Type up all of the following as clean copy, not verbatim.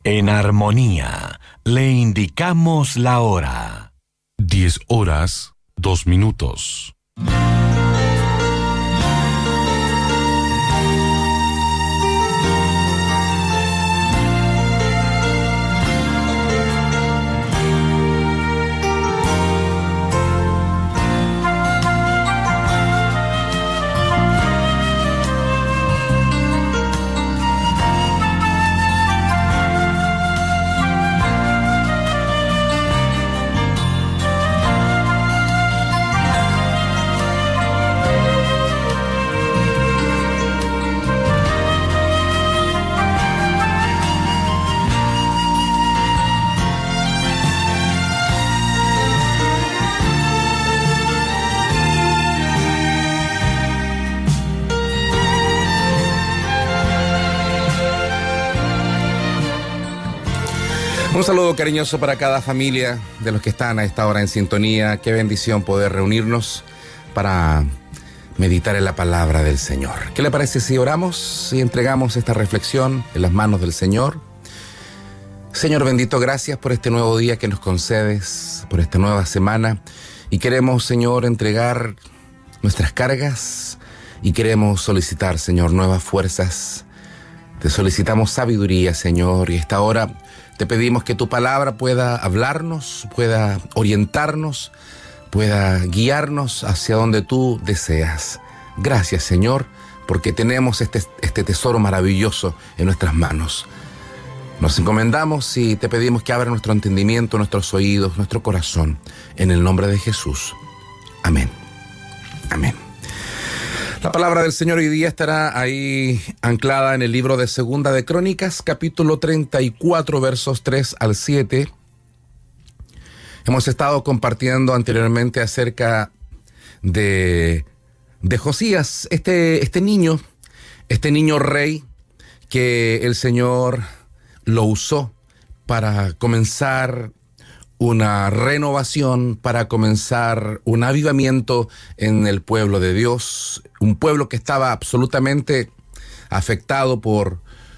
En armonía, le indicamos la hora. 10 horas, 2 minutos. Un saludo cariñoso para cada familia de los que están a esta hora en sintonía. Qué bendición poder reunirnos para meditar en la palabra del Señor. ¿Qué le parece si oramos y entregamos esta reflexión en las manos del Señor? Señor bendito, gracias por este nuevo día que nos concedes, por esta nueva semana. Y queremos, Señor, entregar nuestras cargas y queremos solicitar, Señor, nuevas fuerzas. Te solicitamos sabiduría, Señor, y a esta hora te pedimos que tu palabra pueda hablarnos, pueda orientarnos, pueda guiarnos hacia donde tú deseas. Gracias, Señor, porque tenemos este tesoro maravilloso en nuestras manos. Nos encomendamos y te pedimos que abra nuestro entendimiento, nuestros oídos, nuestro corazón. En el nombre de Jesús. Amén. Amén. La palabra del Señor hoy día estará ahí anclada en el libro de Segunda de Crónicas, capítulo 34, versos 3 al 7. Hemos estado compartiendo anteriormente acerca de Josías, este niño rey que el Señor lo usó para comenzar una renovación, para comenzar un avivamiento en el pueblo de Dios, un pueblo que estaba absolutamente afectado por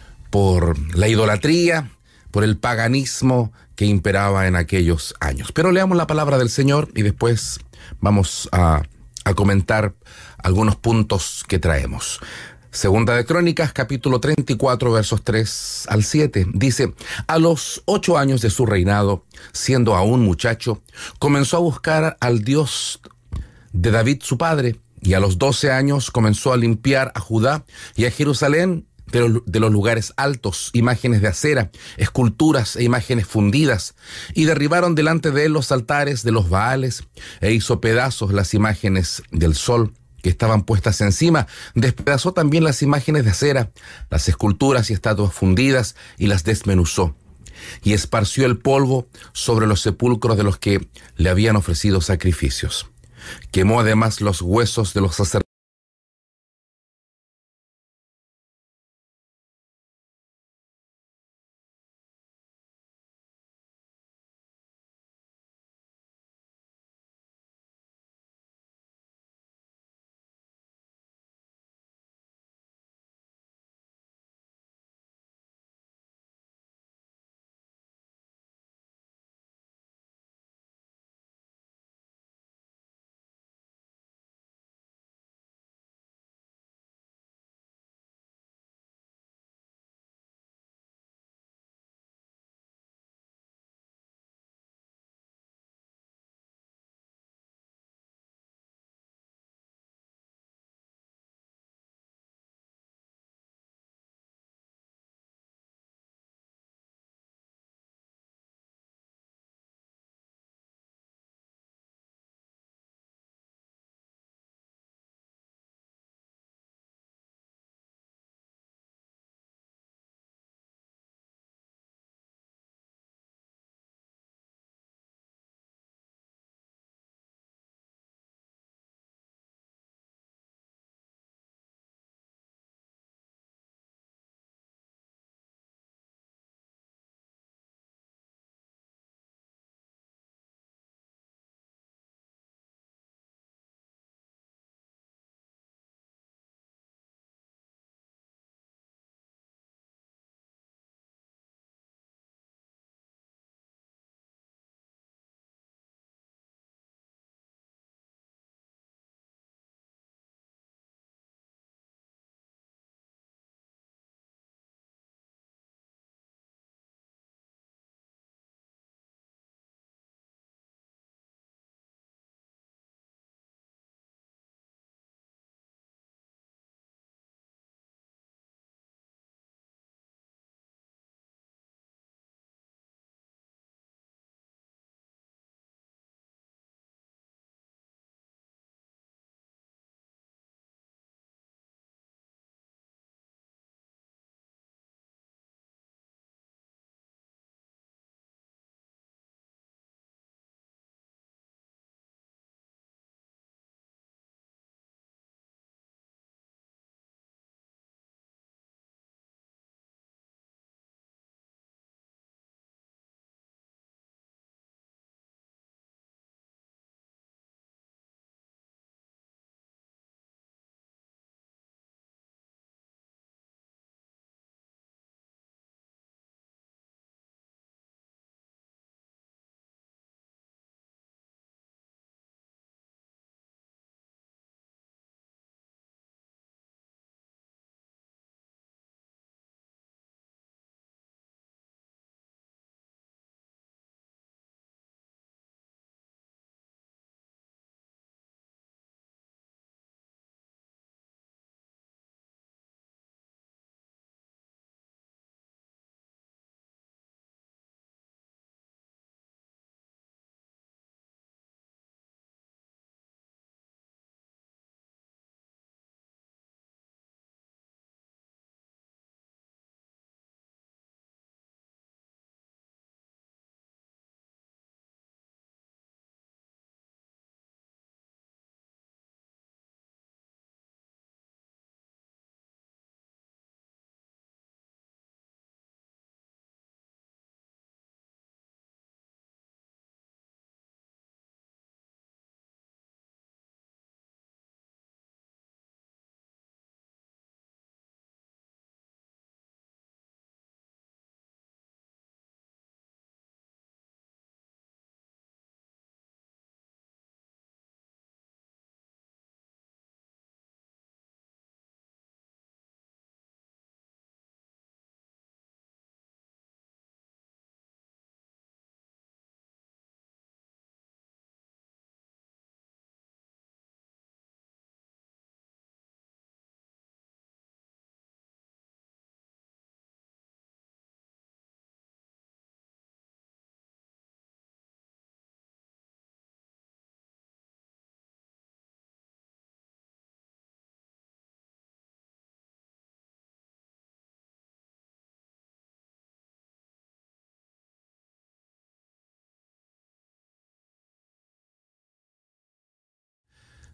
la idolatría, por el paganismo que imperaba en aquellos años. Pero leamos la palabra del Señor y después vamos a comentar algunos puntos que traemos. Segunda de Crónicas, capítulo 34, versos 3 al 7. Dice: a los 8 años de su reinado, siendo aún muchacho, comenzó a buscar al Dios de David su padre, y a los 12 años comenzó a limpiar a Judá y a Jerusalén de los lugares altos, imágenes de acera, esculturas e imágenes fundidas, y derribaron delante de él los altares de los Baales, e hizo pedazos las imágenes del sol que estaban puestas encima. Despedazó también las imágenes de acera, las esculturas y estatuas fundidas, y las desmenuzó. Y esparció el polvo sobre los sepulcros de los que le habían ofrecido sacrificios. Quemó además los huesos de los sacerdotes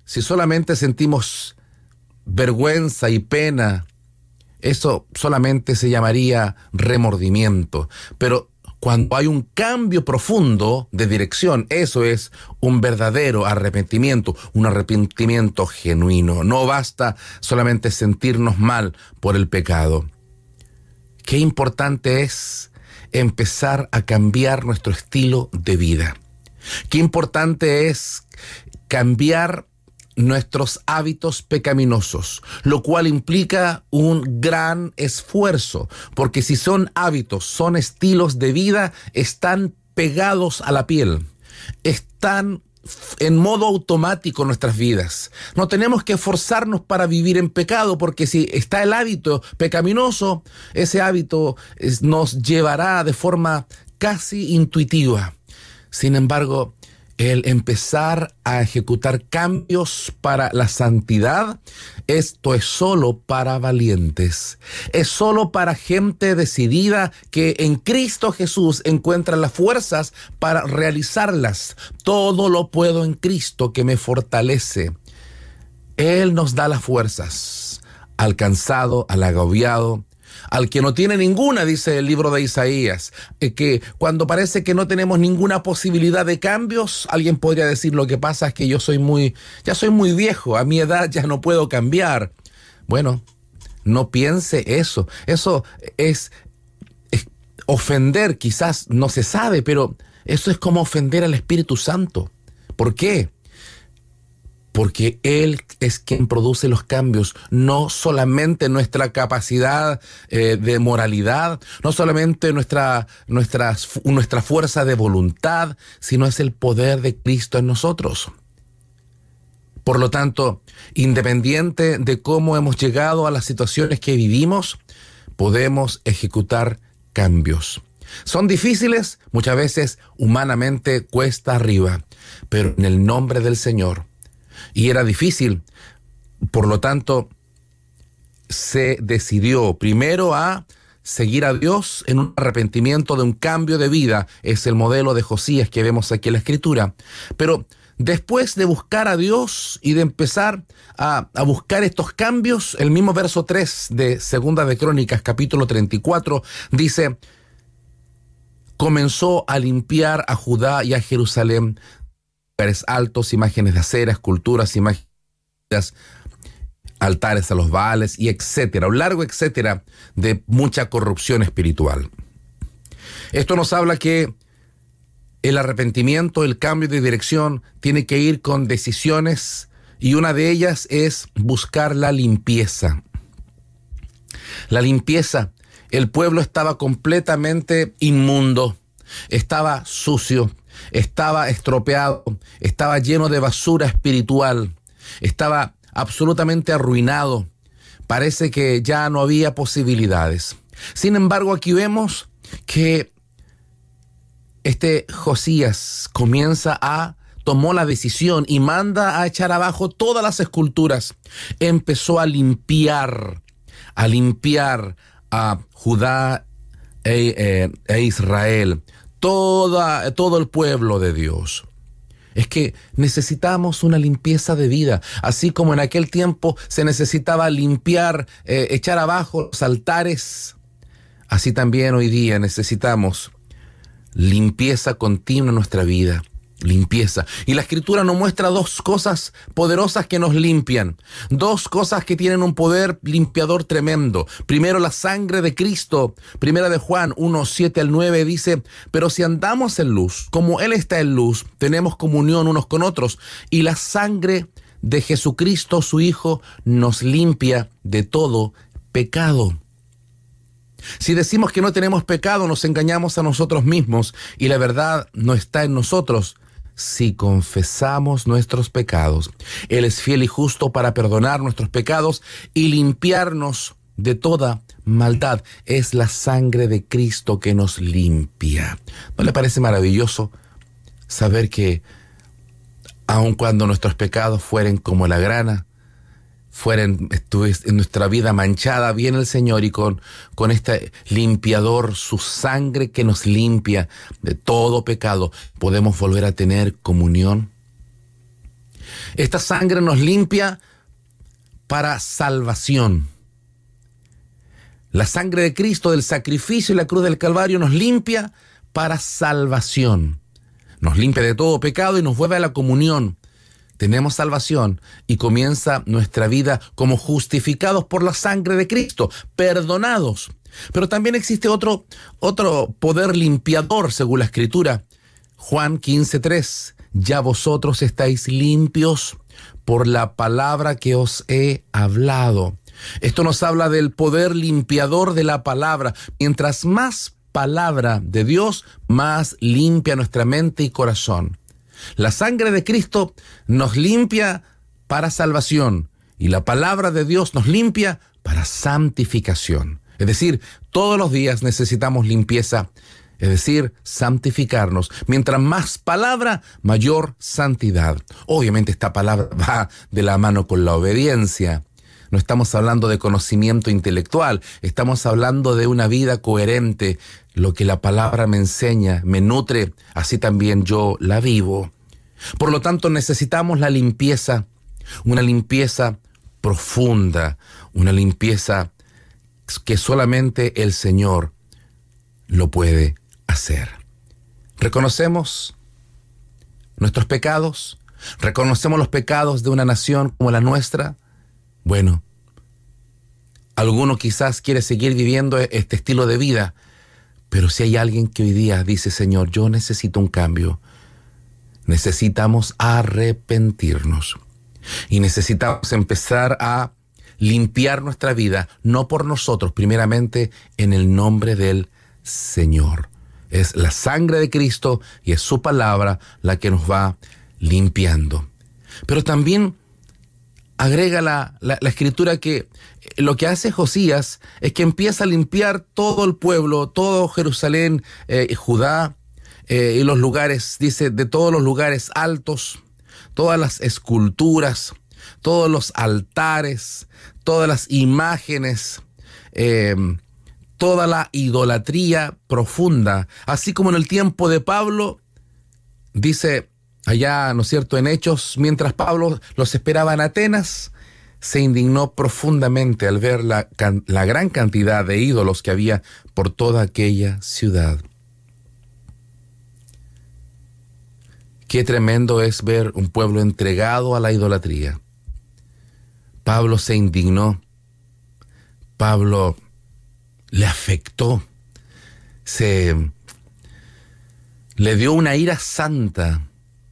si solamente sentimos vergüenza y pena, eso solamente se llamaría remordimiento. Pero cuando hay un cambio profundo de dirección, eso es un verdadero arrepentimiento, un arrepentimiento genuino. No basta solamente sentirnos mal por el pecado. Qué importante es empezar a cambiar nuestro estilo de vida. Qué importante es cambiar nuestros hábitos pecaminosos, lo cual implica un gran esfuerzo, porque si son hábitos, son estilos de vida, están pegados a la piel, están en modo automático en nuestras vidas. No tenemos que esforzarnos para vivir en pecado, porque si está el hábito pecaminoso, ese hábito nos llevará de forma casi intuitiva. Sin embargo, el empezar a ejecutar cambios para la santidad, esto es solo para valientes. Es solo para gente decidida que en Cristo Jesús encuentra las fuerzas para realizarlas. Todo lo puedo en Cristo que me fortalece. Él nos da las fuerzas al cansado, al agobiado, al que no tiene ninguna, dice el libro de Isaías, que cuando parece que no tenemos ninguna posibilidad de cambios, alguien podría decir: lo que pasa es que ya soy muy viejo, a mi edad ya no puedo cambiar. Bueno, no piense eso. Eso es ofender, quizás no se sabe, pero eso es como ofender al Espíritu Santo. ¿Por qué? Porque Él es quien produce los cambios, no solamente nuestra capacidad de moralidad, no solamente nuestra fuerza de voluntad, sino es el poder de Cristo en nosotros. Por lo tanto, independiente de cómo hemos llegado a las situaciones que vivimos, podemos ejecutar cambios. Son difíciles, muchas veces humanamente cuesta arriba, pero en el nombre del Señor. Y era difícil, por lo tanto, se decidió primero a seguir a Dios en un arrepentimiento de un cambio de vida. Es el modelo de Josías que vemos aquí en la Escritura. Pero después de buscar a Dios y de empezar a buscar estos cambios, el mismo verso 3 de Segunda de Crónicas, capítulo 34, dice: comenzó a limpiar a Judá y a Jerusalén, lugares altos, imágenes de acera, esculturas, imágenes, altares a los Baales, y etcétera, un largo etcétera de mucha corrupción espiritual. Esto nos habla que el arrepentimiento, el cambio de dirección, tiene que ir con decisiones, y una de ellas es buscar la limpieza. La limpieza. El pueblo estaba completamente inmundo, estaba sucio, estaba estropeado, estaba lleno de basura espiritual, estaba absolutamente arruinado. Parece que ya no había posibilidades. Sin embargo, aquí vemos que Josías tomó la decisión y manda a echar abajo todas las esculturas. Empezó a limpiar a Judá e Israel, todo el pueblo de Dios. Es que necesitamos una limpieza de vida, así como en aquel tiempo se necesitaba limpiar, echar abajo los altares, así también hoy día necesitamos limpieza continua en nuestra vida. Limpieza. Y la Escritura nos muestra dos cosas poderosas que nos limpian, dos cosas que tienen un poder limpiador tremendo. Primero, la sangre de Cristo. Primera de Juan 1, 7 al 9 dice: pero si andamos en luz, como Él está en luz, tenemos comunión unos con otros, y la sangre de Jesucristo, su Hijo, nos limpia de todo pecado. Si decimos que no tenemos pecado, nos engañamos a nosotros mismos, y la verdad no está en nosotros. Si confesamos nuestros pecados, Él es fiel y justo para perdonar nuestros pecados y limpiarnos de toda maldad. Es la sangre de Cristo que nos limpia. ¿No le parece maravilloso saber que aun cuando nuestros pecados fueren como la grana, en nuestra vida manchada, viene el Señor y con este limpiador, su sangre que nos limpia de todo pecado, podemos volver a tener comunión? Esta sangre nos limpia para salvación. La sangre de Cristo, del sacrificio y la cruz del Calvario, nos limpia para salvación. Nos limpia de todo pecado y nos vuelve a la comunión. Tenemos salvación y comienza nuestra vida como justificados por la sangre de Cristo, perdonados. Pero también existe otro poder limpiador según la Escritura. Juan 15:3. Ya vosotros estáis limpios por la palabra que os he hablado. Esto nos habla del poder limpiador de la palabra. Mientras más palabra de Dios, más limpia nuestra mente y corazón. La sangre de Cristo nos limpia para salvación y la palabra de Dios nos limpia para santificación. Es decir, todos los días necesitamos limpieza, es decir, santificarnos. Mientras más palabra, mayor santidad. Obviamente esta palabra va de la mano con la obediencia. No estamos hablando de conocimiento intelectual, estamos hablando de una vida coherente. Lo que la palabra me enseña, me nutre, así también yo la vivo. Por lo tanto, necesitamos la limpieza, una limpieza profunda, una limpieza que solamente el Señor lo puede hacer. Reconocemos nuestros pecados, reconocemos los pecados de una nación como la nuestra. Bueno, alguno quizás quiere seguir viviendo este estilo de vida, pero si hay alguien que hoy día dice, Señor, yo necesito un cambio, necesitamos arrepentirnos y necesitamos empezar a limpiar nuestra vida, no por nosotros, primeramente en el nombre del Señor. Es la sangre de Cristo y es su palabra la que nos va limpiando. Pero también agrega la Escritura que lo que hace Josías es que empieza a limpiar todo el pueblo, todo Jerusalén, Judá, y los lugares, dice, de todos los lugares altos, todas las esculturas, todos los altares, todas las imágenes, toda la idolatría profunda. Así como en el tiempo de Pablo, dice allá, ¿no es cierto?, en Hechos, mientras Pablo los esperaba en Atenas, se indignó profundamente al ver la gran cantidad de ídolos que había por toda aquella ciudad. Qué tremendo es ver un pueblo entregado a la idolatría. Pablo se indignó. Pablo le afectó. Le dio una ira santa.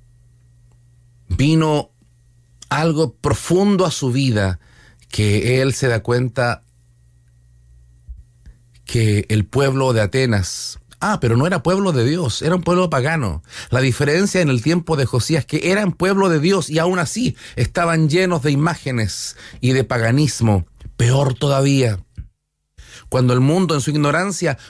Vino algo profundo a su vida que él se da cuenta que el pueblo de Atenas, pero no era pueblo de Dios, era un pueblo pagano. La diferencia en el tiempo de Josías es que eran pueblo de Dios y aún así estaban llenos de imágenes y de paganismo. Peor todavía, cuando el mundo en su ignorancia,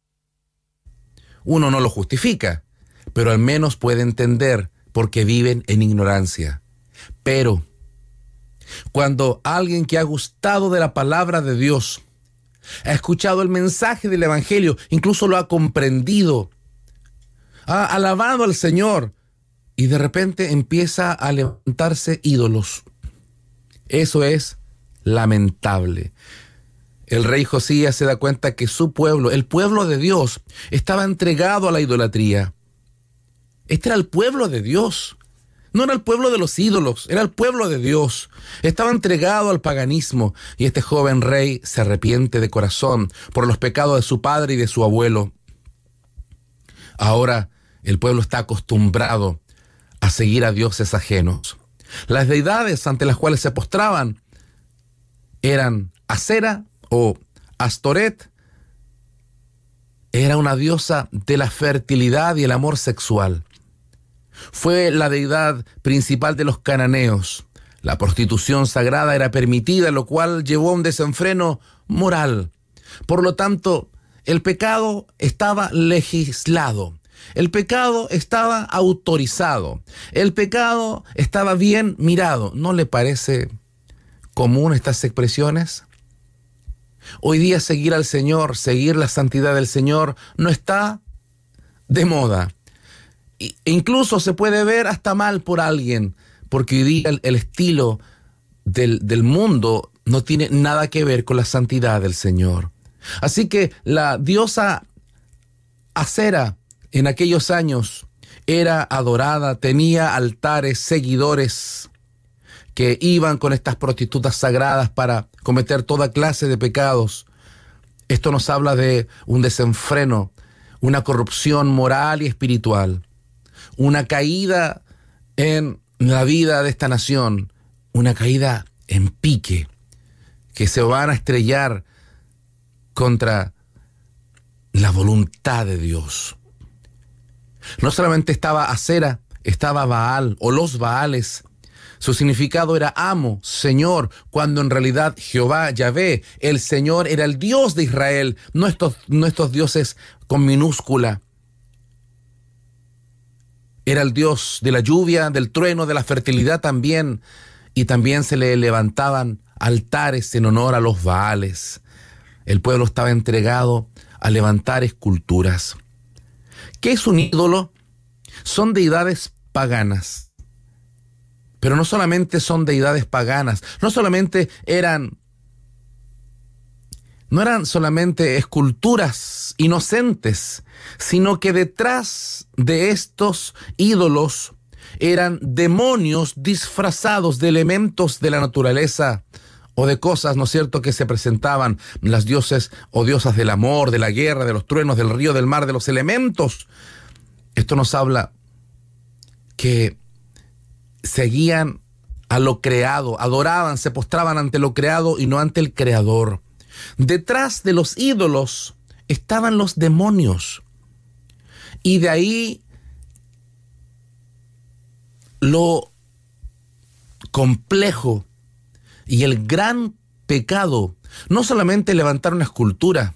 uno no lo justifica, pero al menos puede entender porque viven en ignorancia. Pero cuando alguien que ha gustado de la palabra de Dios, ha escuchado el mensaje del Evangelio, incluso lo ha comprendido, ha alabado al Señor y de repente empieza a levantarse ídolos, eso es lamentable. El rey Josías se da cuenta que su pueblo, el pueblo de Dios, estaba entregado a la idolatría. Este era el pueblo de Dios. No era el pueblo de los ídolos, era el pueblo de Dios. Estaba entregado al paganismo y este joven rey se arrepiente de corazón por los pecados de su padre y de su abuelo. Ahora el pueblo está acostumbrado a seguir a dioses ajenos. Las deidades ante las cuales se postraban eran Acera o Astoret. Era una diosa de la fertilidad y el amor sexual. Fue la deidad principal de los cananeos. La prostitución sagrada era permitida, lo cual llevó a un desenfreno moral. Por lo tanto, el pecado estaba legislado. El pecado estaba autorizado. El pecado estaba bien mirado. ¿No le parece común estas expresiones? Hoy día seguir al Señor, seguir la santidad del Señor, no está de moda. Incluso se puede ver hasta mal por alguien, porque hoy día el estilo del mundo no tiene nada que ver con la santidad del Señor. Así que la diosa Acera en aquellos años era adorada, tenía altares, seguidores que iban con estas prostitutas sagradas para cometer toda clase de pecados. Esto nos habla de un desenfreno, una corrupción moral y espiritual, una caída en la vida de esta nación, una caída en pique, que se van a estrellar contra la voluntad de Dios. No solamente estaba Acera, estaba Baal o los Baales. Su significado era amo, Señor, cuando en realidad Jehová, Yahvé, el Señor, era el Dios de Israel, no estos dioses con minúscula. Era el Dios de la lluvia, del trueno, de la fertilidad también, y también se le levantaban altares en honor a los Baales. El pueblo estaba entregado a levantar esculturas. ¿Qué es un ídolo? Son deidades paganas. Pero no solamente son deidades paganas, no eran solamente esculturas inocentes, sino que detrás de estos ídolos eran demonios disfrazados de elementos de la naturaleza o de cosas, ¿no es cierto?, que se presentaban, las dioses o diosas del amor, de la guerra, de los truenos, del río, del mar, de los elementos. Esto nos habla que seguían a lo creado, adoraban, se postraban ante lo creado y no ante el Creador. Detrás de los ídolos estaban los demonios. Y de ahí lo complejo y el gran pecado, no solamente levantar una escultura,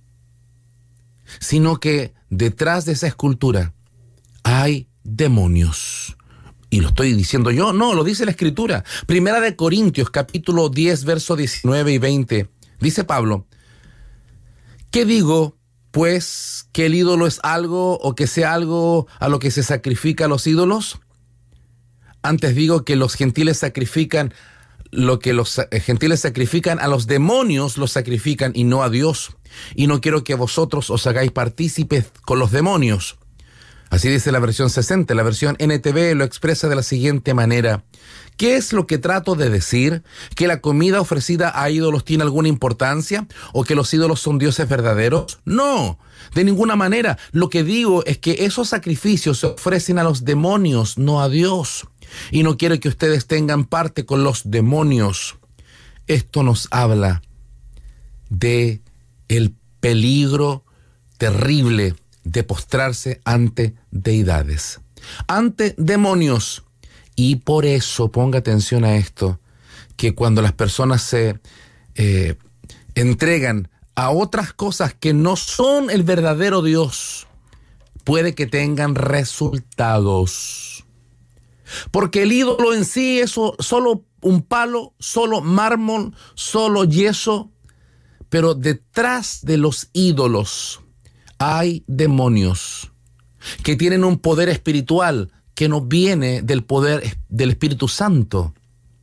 sino que detrás de esa escultura hay demonios. Y lo estoy diciendo yo, no, lo dice la Escritura. Primera de Corintios, capítulo 10, verso 19 y 20. Dice Pablo: ¿qué digo? Pues, ¿que el ídolo es algo o que sea algo a lo que se sacrifica a los ídolos? Antes digo que los gentiles sacrifican lo que los gentiles sacrifican, a los demonios los sacrifican y no a Dios. Y no quiero que vosotros os hagáis partícipes con los demonios. Así dice la versión 60, la versión NTV lo expresa de la siguiente manera: ¿qué es lo que trato de decir? ¿Que la comida ofrecida a ídolos tiene alguna importancia? ¿O que los ídolos son dioses verdaderos? No, de ninguna manera. Lo que digo es que esos sacrificios se ofrecen a los demonios, no a Dios. Y no quiero que ustedes tengan parte con los demonios. Esto nos habla de el peligro terrible de postrarse ante deidades, ante demonios. Y por eso, ponga atención a esto, que cuando las personas se entregan a otras cosas que no son el verdadero Dios, puede que tengan resultados. Porque el ídolo en sí es solo un palo, solo mármol, solo yeso, pero detrás de los ídolos hay demonios que tienen un poder espiritual que no viene del poder del Espíritu Santo.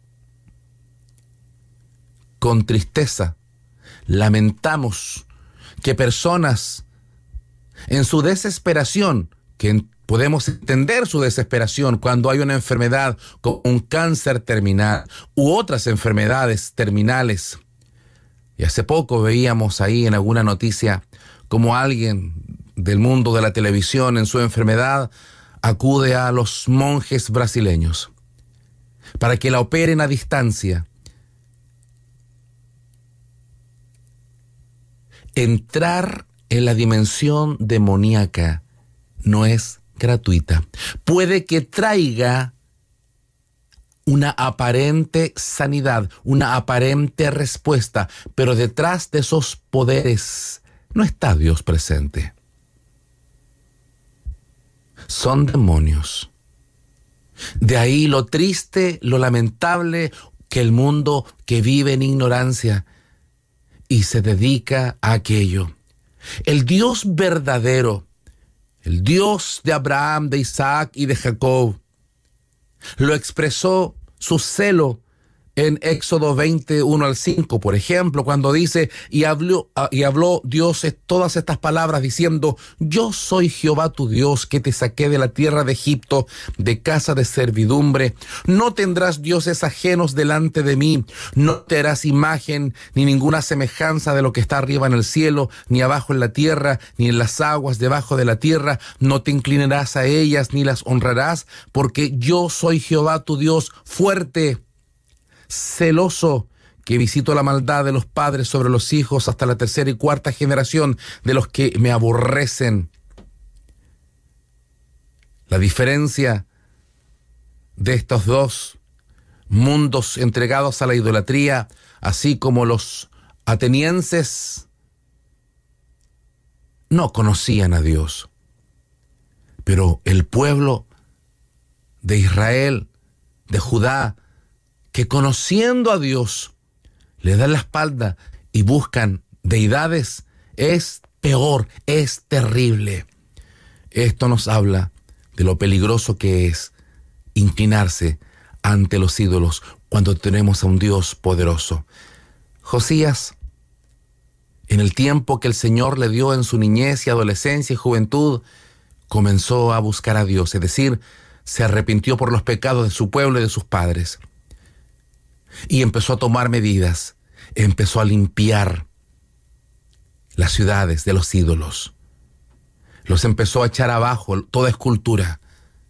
Con tristeza, lamentamos que personas en su desesperación, que podemos entender su desesperación cuando hay una enfermedad como un cáncer terminal u otras enfermedades terminales. Y hace poco veíamos ahí en alguna noticia como alguien del mundo de la televisión en su enfermedad acude a los monjes brasileños para que la operen a distancia. Entrar en la dimensión demoníaca no es gratuita. Puede que traiga una aparente sanidad, una aparente respuesta, pero detrás de esos poderes no está Dios presente. Son demonios. De ahí lo triste, lo lamentable, que el mundo que vive en ignorancia y se dedica a aquello. El Dios verdadero, el Dios de Abraham, de Isaac y de Jacob, Lo expresó su celo en Éxodo 21 al 5, por ejemplo, cuando dice, y habló Dios todas estas palabras diciendo, yo soy Jehová tu Dios, que te saqué de la tierra de Egipto, de casa de servidumbre. No tendrás dioses ajenos delante de mí, no te harás imagen ni ninguna semejanza de lo que está arriba en el cielo, ni abajo en la tierra, ni en las aguas debajo de la tierra. No te inclinarás a ellas, ni las honrarás, porque yo soy Jehová tu Dios, fuerte, celoso, que visito la maldad de los padres sobre los hijos hasta la tercera y cuarta generación de los que me aborrecen. La diferencia de estos dos mundos entregados a la idolatría, así como los atenienses no conocían a Dios, pero el pueblo de Israel, de Judá, que conociendo a Dios le dan la espalda y buscan deidades, es peor, es terrible. Esto nos habla de lo peligroso que es inclinarse ante los ídolos cuando tenemos a un Dios poderoso. Josías, en el tiempo que el Señor le dio en su niñez y adolescencia y juventud, comenzó a buscar a Dios, es decir, se arrepintió por los pecados de su pueblo y de sus padres. Y empezó a tomar medidas, empezó a limpiar las ciudades de los ídolos. Los empezó a echar abajo toda escultura,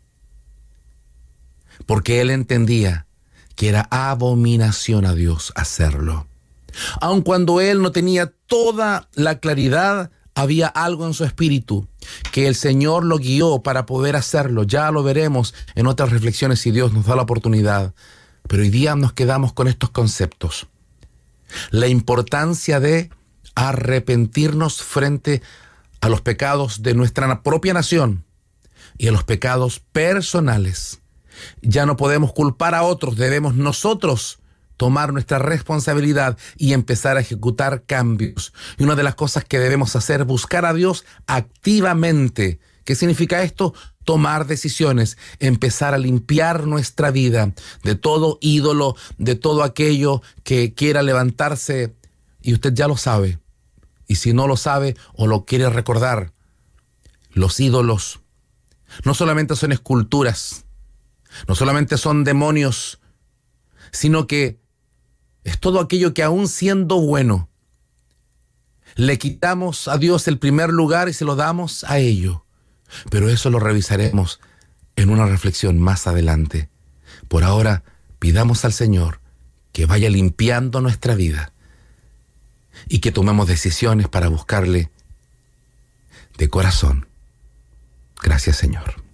porque él entendía que era abominación a Dios hacerlo. Aun cuando él no tenía toda la claridad, había algo en su espíritu que el Señor lo guió para poder hacerlo. Ya lo veremos en otras reflexiones si Dios nos da la oportunidad. Pero hoy día nos quedamos con estos conceptos. La importancia de arrepentirnos frente a los pecados de nuestra propia nación y a los pecados personales. Ya no podemos culpar a otros, debemos nosotros tomar nuestra responsabilidad y empezar a ejecutar cambios. Y una de las cosas que debemos hacer es buscar a Dios activamente. ¿Qué significa esto? Tomar decisiones, empezar a limpiar nuestra vida de todo ídolo, de todo aquello que quiera levantarse. Y usted ya lo sabe. Y si no lo sabe o lo quiere recordar, los ídolos no solamente son esculturas, no solamente son demonios, sino que es todo aquello que aún siendo bueno, le quitamos a Dios el primer lugar y se lo damos a ello. Pero eso lo revisaremos en una reflexión más adelante. Por ahora, pidamos al Señor que vaya limpiando nuestra vida y que tomemos decisiones para buscarle de corazón. Gracias, Señor.